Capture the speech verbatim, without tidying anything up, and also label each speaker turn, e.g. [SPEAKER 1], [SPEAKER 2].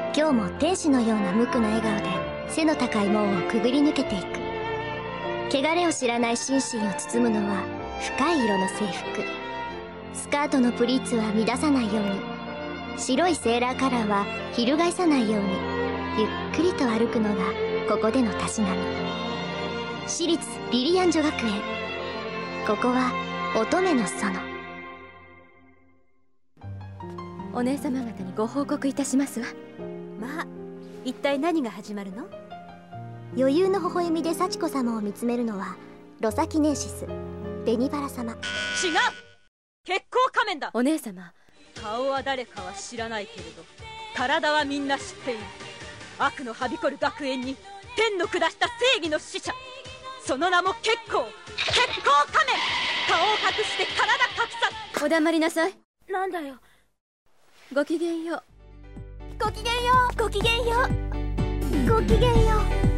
[SPEAKER 1] 今日も天使のような無垢な笑顔で背の高い門をくぐり抜けていく。汚れを知らない心身を包むのは深い色の制服。スカートのプリーツは乱さないように、白いセーラーカラーは翻さないように、ゆっくりと歩くのがここでのたしなみ。私立リリアン女学園、ここは乙女の園。
[SPEAKER 2] お姉様方にご報告いたしますわ。
[SPEAKER 3] まあ、一体何が始まるの？
[SPEAKER 1] 余裕の微笑みで幸子様を見つめるのはロサキネーシス、ベニバラ様。
[SPEAKER 3] 違う！結構仮面だ。
[SPEAKER 2] お姉様、
[SPEAKER 3] 顔は誰かは知らないけれど体はみんな知っている。悪のはびこる学園に天の下した正義の使者、その名も結構結構仮面。顔を隠して体隠さ。
[SPEAKER 2] お黙りなさい。
[SPEAKER 3] なんだよ。
[SPEAKER 2] ごきげんよう。
[SPEAKER 1] ごきげんよう。ごきげんよう。ごきげんよう。